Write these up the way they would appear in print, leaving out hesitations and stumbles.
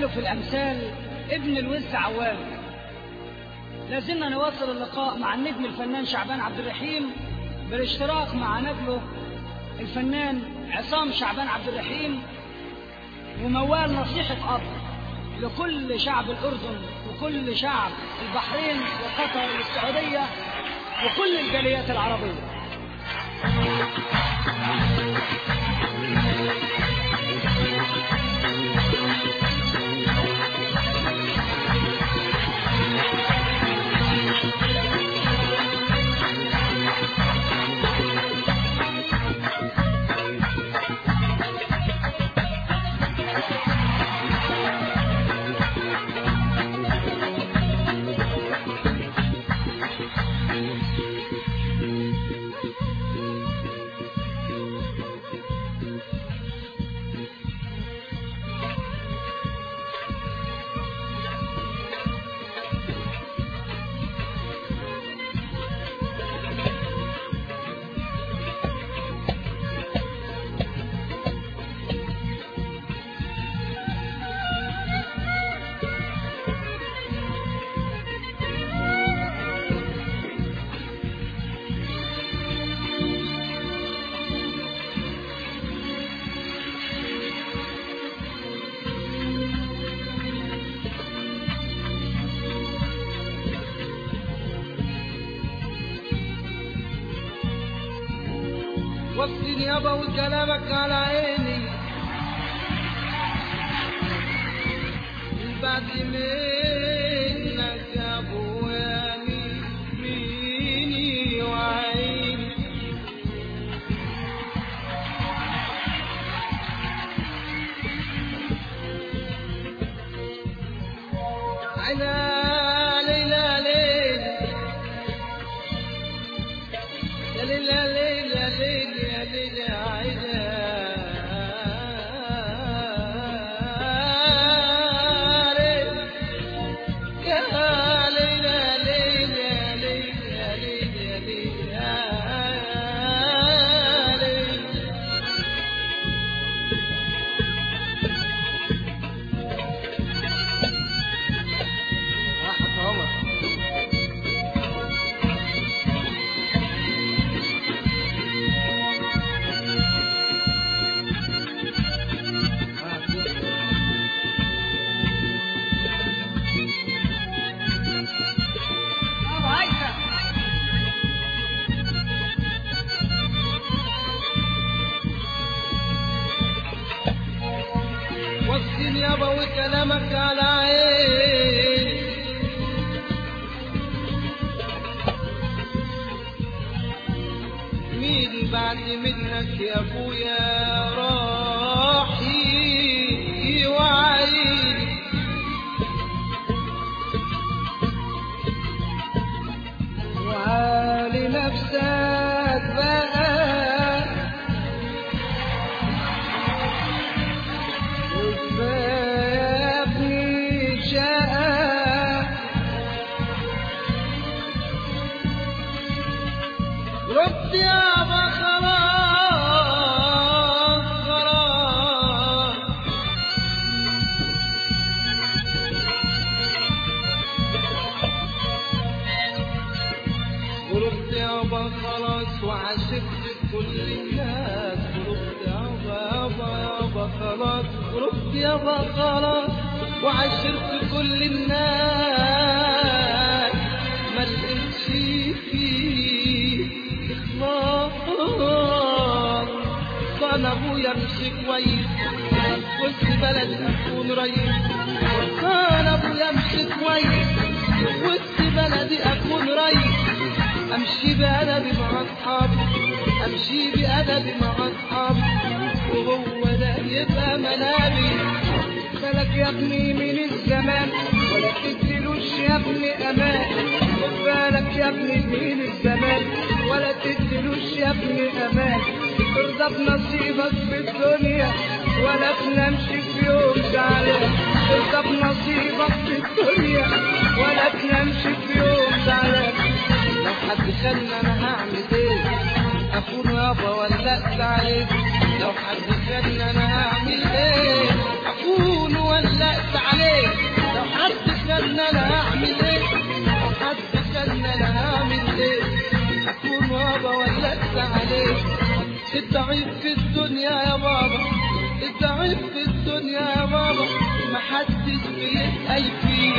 قالوا في الأمثال ابن الوز عوام. لازلنا نواصل اللقاء مع النجم الفنان شعبان عبد الرحيم بالاشتراك مع نجله الفنان عصام شعبان عبد الرحيم، وموال نصيحة أب لكل شعب الأردن وكل شعب البحرين وقطر والسعودية وكل الجاليات العربية. وصلني يابا وكلامك على عيني من بعد منك يا ابويا ميني وعيني عينا يابا وكلامك على عيني مين بعد منك يا ابويا راح يوعيني وعالي نفسك بقى رد يابا خلاص خلاص ورد يابا خلاص وعشقت كل الناس ورد يابا خلاص ورد يابا خلاص وعشقت كل الناس ما لقيتش فيه كان ابويا مشي كويس وسط بلدي اكون ريس كان ابويا مشي كويس وسط بلدي اكون ريس امشي بادبي مع اصحابي امشي بادبي مع اصحابي وهو ده يبقى منابي بالك يا ابني من الزمان ولا تديلوش يا ابني امان بالك يا ابني من الزمان ولا تديلوش يا ابني امان ارضى بنصيبك في الدنيا ولا تنامش في يوم زعلان ارضى بنصيبك في الدنيا ولا تنامش في يوم زعلان لو حد خلنا انا هعمل ايه اكون يابا ولا عليك لو حد خدني انا هعمل ايه؟ اكون ولقت عليه. لو حد خدني انا هعمل ايه؟ لو حد خدني انا هعمل ايه؟ اكون بابا ولقت عليه. الضعيف في الدنيا يا بابا، الضعيف في الدنيا يا بابا، محدش بيسأل فيه.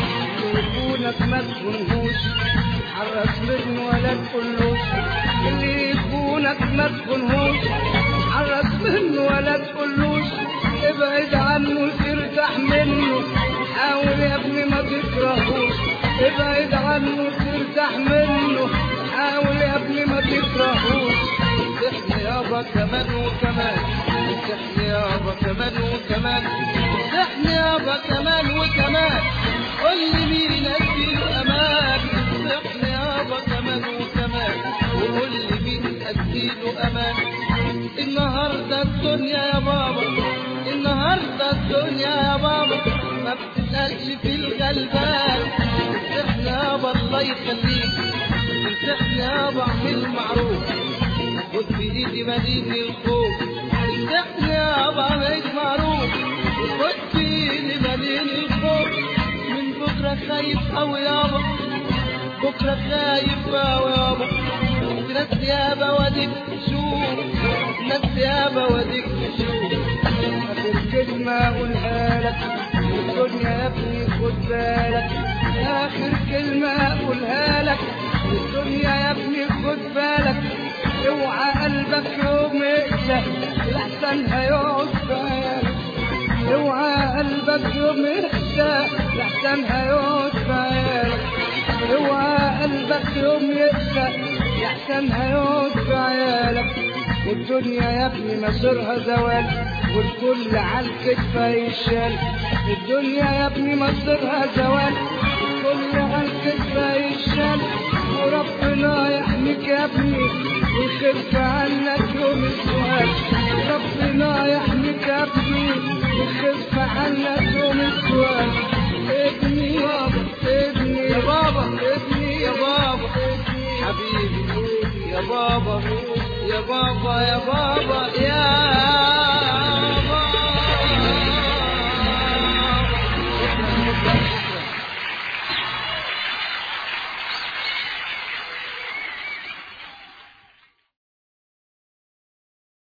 يكونك ما تكونهوش عرف منه ولا تقولوش. اللي يكونك ما تكونهوش عرف منه ولا تقولوش. ابعد عنه ترتاح منه، حاول يا ابني ما تكرهوش. ابعد عنه ترتاح منه، حاول يا ابني ما تكرهوش. امسحني يابا كمان وكمان، امسحني يابا كمان وكمان، امسحني يابا كمان وكمان. قول لي مين اديله امان؟ امسحني يابا كمان وكمان، وقول لي مين اديله امان. النهارده الدنيا يا بابا، النهارده الدنيا يا بابا ما بتسألش في الغلبان. امسحني يابا الله يخليك، امسحني يابا اعمل معروف، خد بايدي مديني الخوف. امسحني يابا اعمل معروف، خد بايدي مديني الخوف. من بكره خايف اوي يابا، بكره خايف اوي يابا. ناس يابا واديك تشوف، ناس يابا واديك تشوف. اخر كلمه اقولها لك الدنيا يا ابني خد بالك. اخر كلمه اقولها لك الدنيا يا ابني خد بالك. اوعى قلبك يوم يقسى لحسن هيقعد في عيالك. اوعى قلبك يوم يقسى لحسن هيقعد في عيالك. اوعى قلبك يوم يقسى لحسن هيقعد في عيالك. الدنيا يا ابني مصيرها زوال والكل عالكتف هيشال. الدنيا يا ابني مصيرها زوال والكل عالكتف هيشال. وربنا يحميك يا ابني ويخف عنك يوم السؤال. ربنا يحميك يا ابني ويخف عنك يوم السؤال. ابني يابا ابني يا بابا، ابني يا بابا حبيبي يا بابا، يا بابا يا بابا يا